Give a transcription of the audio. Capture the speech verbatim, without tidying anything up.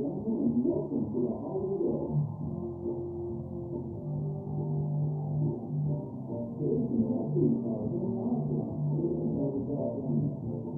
gentlemen, and welcome to the Hollywood Edge. Today's announcers are Ben Osborne, David Novak,